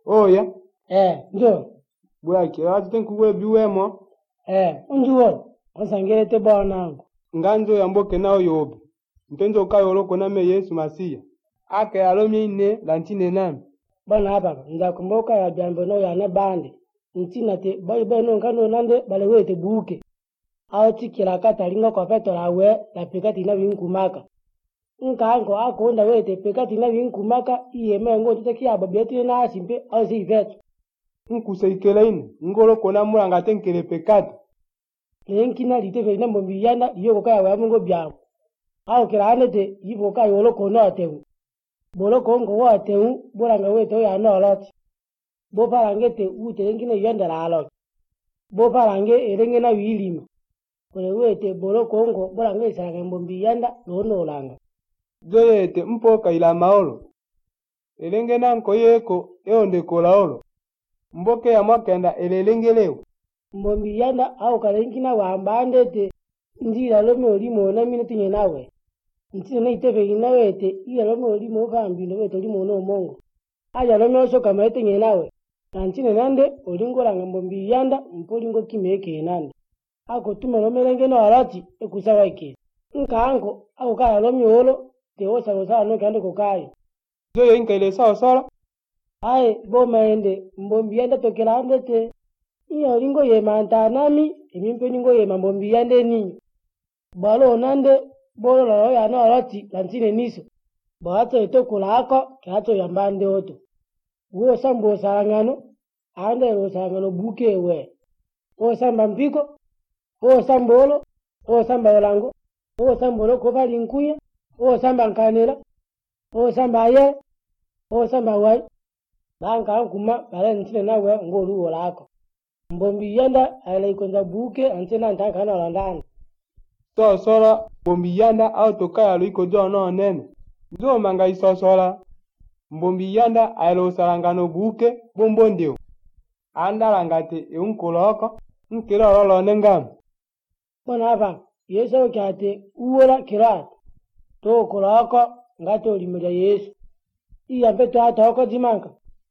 Oya, Ndio. bwaki ati nkugwe biwemo Unjuo. Osangelete bwanangu. nganzo yamboke nao yobe. Ntenzo kayoloko name Yesu Masiya. Ake alomye ine lantine nami. Bwana hapa nzakumbuka ya jambo no ya ne bande. Ntina te boy no ngano nande bale wete buke. Aho tikira kata lingo kwa feto lawe la pekati na winkumaka. Nkango akonda wete pekati na winkumaka iye mengo tiki ababieti na asimpe au si feto. Nkuseikela ine ngoloko na mulanga tenkele pekati. Lenkina litefe na mbiyana yoko kaya wa mungo byangu. Aho kiranete yibo kaya oloko no atewu. Boloko ngo wa atewu bolanga wete ya no lot. Bo parangete ute lenkina yenda la lot. Bo parange erenge na wilima. Kole wete boloko ngo bolanga isanga mbiyanda no langa. Zoyete mpoka ila maolo. Elenge nanko yeko eonde kolaolo. Mboke ya mwakenda elelengelewo. Mbiyanda au kalenkina wa ambandete njira lome olimo na mine tinye nawe. Ntine na itefe inawete iya lome olimo vambino wete olimo no mongo. Aja lome osho kama etenye nawe. Na ntine nande olingo langa mbiyanda mpolingo kimeke nande. Ako tume lome lenge no alati ekusawa ike. Nka anko au kaya lome olo te osa osa no kande kokayo. Zoye inka ile sawa sala. Ae bo maende mbiyanda tokela andete. Iya olingo ye mantanami emimpe ningo ye mbiyande ni. Balo nande bolo la ya no alati lantine niso. Bato etokula ako kato yambande oto. Uo sambo sarangano ande ro sarangano buke we. O samba mpiko, o sambolo, o samba olango, o sambolo kopa linkuya, o samba nkanela, o samba ye, o samba wai. Banka kuma bale ntine nawe ngolu olako. Mbiyanda ala ikonza buke antena ntaka na landani. So sola mbiyanda au tokaya luiko jo no nene. Zo manga iso sola. Mbiyanda alo sarangano buke bombondeo. Andala ngate eunkoloko nkira lolo nengam. Bona hapa Yesu kyate uora kirat. To koloko ngate olimeja Yesu. Iya mpeto hata oko jimanka.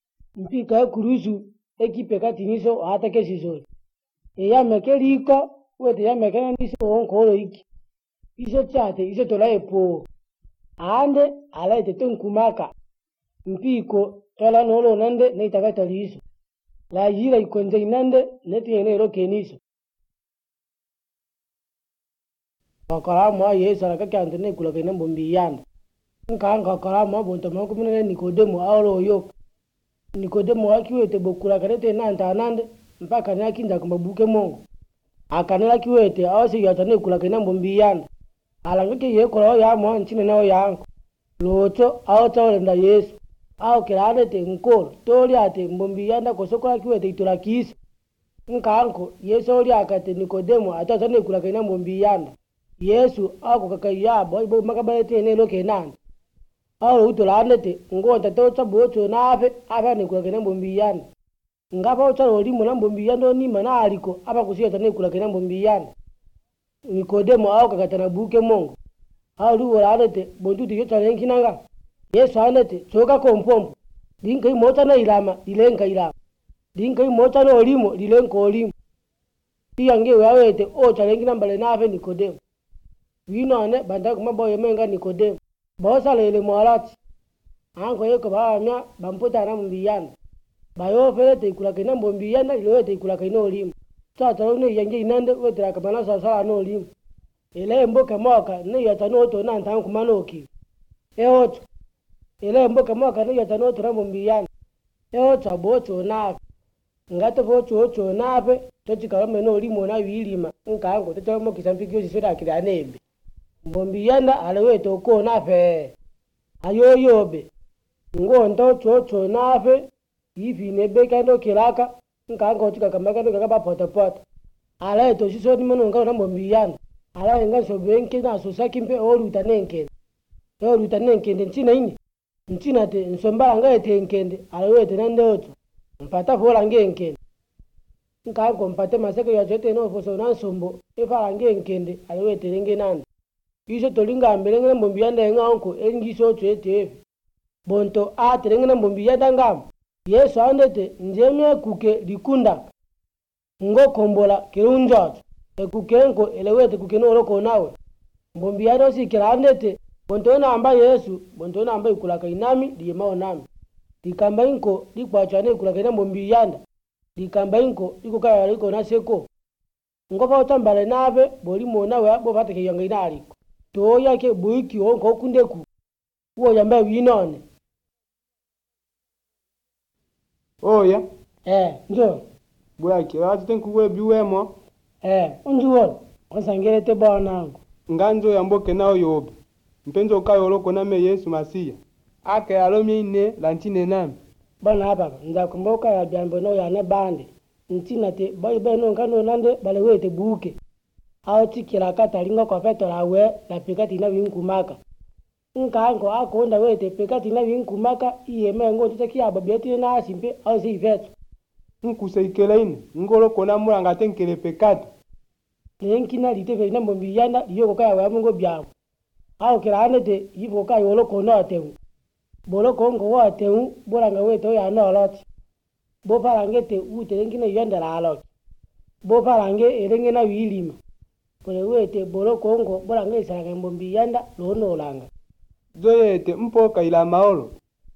Mpika kurusu ekipeka tiniso hata kesizori. Eya mekeliko wete ya mekena niso onkolo iki. Iso chate iso tola epo. Ande ala ete nkumaka. Mpiko tola nolo nande neitaveta liso. La yira ikonze inande neti enero keniso. Wakaramu wa Yesu alakaki antene kula kena mbiyanda. Nka wakaramu wa bonto makumene Nikodemo aolo yoka. Nikodemo wakiwete bokula kanete nanta anande mpaka nakinda kumbabuke mongo. Akanela kiwete awasi yatane kula kena mbiyanda. Alangake yekola ya mwa ntine nao yanko. Loto awata nda Yesu. Au kiranete nkolo toli ate mbiyanda kosokola kiwete itola kisa. Nkanko Yesu oli akate Nikodemo atatane kula kena mbiyanda. Yesu ako kakayabo ibo makabalete ne loke nanda. Aho utola andete ngonta tota bocho nafe apa ne kula kena mbiyanda. Ngapa utalo olimo na mbiyanda ni mana aliko apa kusiya tane kula kena mbiyanda. Nikodemo aho kakatana buke mongo. Aho luwa andete bonduti yota lenkinanga. Yesu andete choka kompompo. Dinka imota na ilama dilenka ilama. Dinka imota na olimo dilenka olimo. Tiyange wawete ocha lengina mbale nafe Nikodemo. Wino ane banda kumaboye menga Nikodemo. Bosa lele mwalati. Anko yeko baanya bamputa na mbiyanda. Bayo felete ikula kena mbiyanda ilewete ikula kena olimo. Tata lone yange inande wete akamana sasa no olimo. Ele mboka mwaka ne yatano oto na ntangu kumanoki. Eoto. Ele mboka mwaka ne yatano oto na mbiyanda. Eoto abocho na ngato bocho ocho nape tochikala meno olimo na wilima nkango tetamo kisampikyo sisera kira nembe. Mbiyanda alewete oko nafe. Ayoyobe. Ngonto chocho nafe. Ifi nebeka ndo kilaka. Nkango tika kamaka ndo kakaba potopota. Ala to siso ni mono ngao na mbiyanda. Ala nga so benke na so sakimpe oluta nenkende. Oluta nenkende ntina ini. Ntina te nsombala nga ete nkende. Alewete nande oto. Mpata fola ngenkende. Nkango mpate maseke ya chote no foso na nsombo. Efala ngenkende alewete lenge nande. Iso tolinga mbelengena mbiyanda nga onko engiso twete. Bonto a terengena mbiyanda ngam. Yesu andete njemi ekuke likunda ngo kombola kirunjoto ekukenko elewete kukeno oloko nawe mbombi yado sikira andete bontona amba Yesu bontona amba ikulaka inami liyemao nami likamba inko likwachane ikulaka ina mbombi yanda likamba inko likukaya liko naseko ngopa otambale nave boli mona we bo bateke yanga inaliko to yake buiki onko kundeku uwo yamba winone oya njo bwaki atitenkuwe biwemo unjuwon onsangelete bonango nganzo yamboke nao yobe mpenzo ukayo oloko name Yesu Masiya ake alomi ine lantine nami bana hapa nzakumbuka ya byambo no yana bande ntina te boy beno ngano nande balewete buke aho tikira katalinga kwa feto lawe la pikati na winkumaka nkango akonda wete pikati na winkumaka iyeme ngo tutaki ababieti na asimpe au si feto nkuseikela ine ngoloko na mulanga tenkele pekati lenkina liteve ina mbombi yanda yoko kaya wa mungo byambo aho kiranete yivo kaya oloko no tewu boloko ngo wa tewu bolanga wete ya no loti bo parangete utelengine yanda la alok bo parange elenge na wilima pole wete boloko ngo bolanga isanga mbombi yanda lono langa zoyete mpoka ila maolo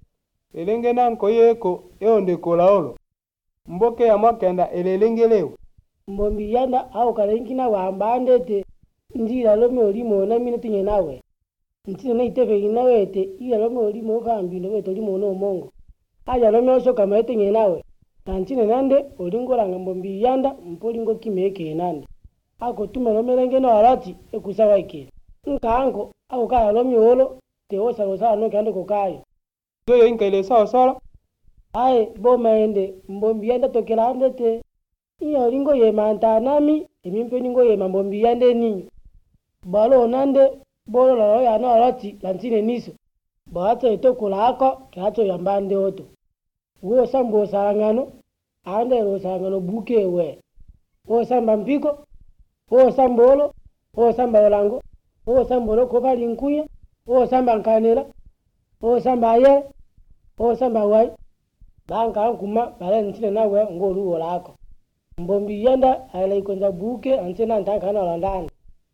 elenge nanko yeko eonde kolaolo mboke ya mwakenda elelengelewe mbombi yanda au kalengina wambandete njira lome olimo na mine tinye nawe ntine na iteve inawete iya lome olimo vambino wete olimo no mongo aya lome osho kama etinye nawe tantine nande olingolanga mbombi yanda mpolingo kimeke nande ako tume lome lenge no alati ekusawa ikele nkango ako kaya lome olo te osa losa no kande kokayo zoye inkele sawa sola ae bo maende mbombi yanda tokela andete iyo lingo ye mantanami emimpe ningo ye mbombi yande ninyo balo nande bolo la ya no alati lantine niso bato etokula ako kato yambande oto wo sambo sarangano ande ro sarangano buke we wo samba mpiko wo sambolo wo samba olango wo sambolo ko bali nkuya wo samba nkanela wo samba aye wo samba wai banka kuma bale ntine nawe ngolu olako mbombi yanda ala ikonza buke antena ntaka na landana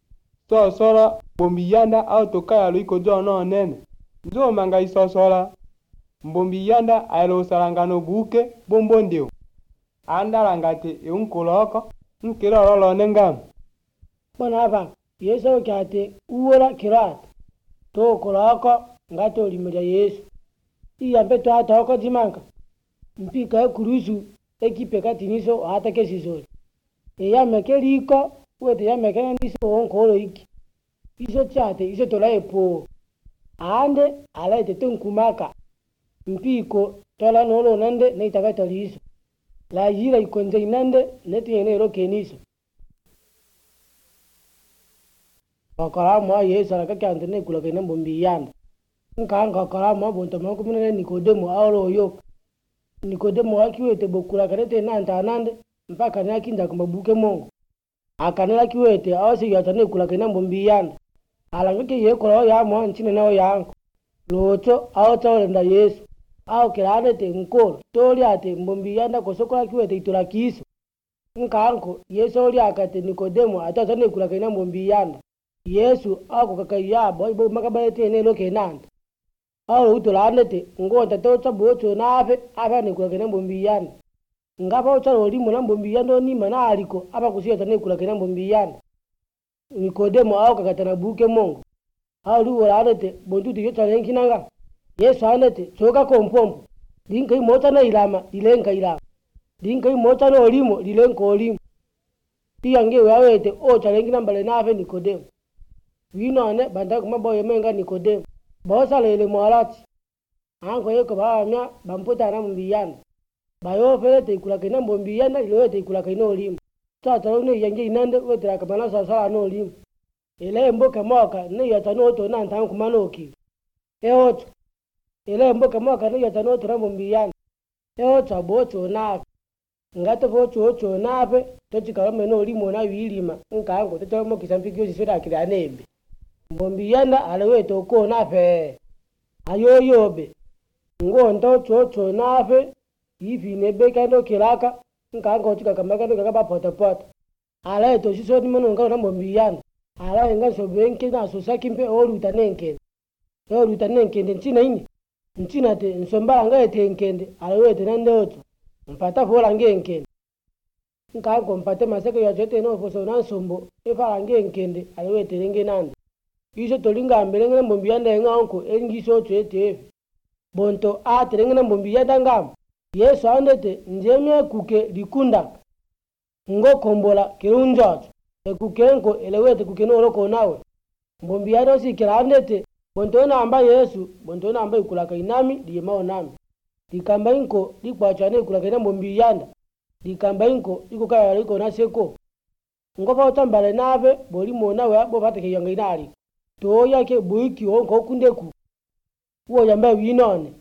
so sola mbombi yanda au tokaya liko jo no nene nzo manga isosola mbombi yanda alo salangano buke bombo ndio andalangate eunkoloko nkiro lolo nengam bona aba Yesu kyate uwola kirat to koloko ngato limeja Yesu iyambe to atoko dimanka mpika kurusu ekipe katiniso hata kesizori eya mekeliko wete ya mekena niso onkolo iki iso chate iso tola epo ande ala ete tenkumaka mpiko tola nolo nande neitaka liso la yira ikonze inande netiene ro keniso bakaramu Yesu akaka antene kula kena mbombi yanda nkanga karamu bonto mako munene Nikodemo awlo yoka Nikodemo akiwete bokula karete nanta anande mpaka nakinda kumbuke Mungu akanela kiwete awasi yatane kula kena mbombi yanda alangike yekola ya mwa ntine nawo yanko loto awatawenda Yesu aho kirane nkolo toli ate mbombi yanda kosokola kiwete itula kiso nkanko Yesu oli akate Nikodemo atazane kula kena mbombi yanda Yesu ako kakaya boy makabalete nelo kenanda aho utolande ngonta tocha bocho nafe aba ne kula kena mbombi yanda ngapa uchalo limo na mbombi yanda ni mana aliko aba kusiya tane kula kena mbombi yanda Nikodemo aho kakatana buke Mungu aho luwo alete bontuti yocha lenkinanga Yesu alete choka kompompo dinkai mota na ilama dilenka ilama dinkai mota no olimo dilenko olimo tiyange wawete ocha lenkina mbale nafe Nikodemo wino ane banda kuma boye menga Nikodemo bosa lele mwalati anko yeko baamya bamputa na mbombi yanda bayo felete kula kena mbombi yanda iloete ikula kena olimo tata no yange inande wetera kamana sasa no olimo ele mboka moka ne yatano oto na ntan kuma no ki eoto ele mboka moka ne yatano oto na mbombi yanda eoto aboto na ngato bocho ocho nape tochikala meno olimo na wilima nkango totomo kisampikyo sisira kila nembe mbombi yanda alewete uko nape ayoyobe ngondo chocho nape ivi nebe kando kilaka nka chika kamba kando kaba pota ala to siso ni mono ngalo na Bombiyanda ala nga so benke na so sakimpe oluta nenkende nchina ini nchina te nsombala nga etenkende ala wete na ndoto mpata vola ngenkende nka mpate maseke ya jote no foso na nsombo efala ngenkende ala wete lenge nande iso tolinga mbelenge na Bombiyanda nga onko engiso twete bonto aterenge na Bombiyanda ngam Yesu andete njeme kuke likunda ngo kombola kirunjoto ekukenko elewete kukenoro nawe Bombiyanda osikira andete bontona amba Yesu bontona amba ikulaka inami diyemao nami dikamba inko dikwachane ikulaka ina Bombiyanda dikamba inko ikukaya liko na seko ngofa otambale nabe boli mona we abo bateke yanga inali to yake buiki onko kundeku uwo yamba winone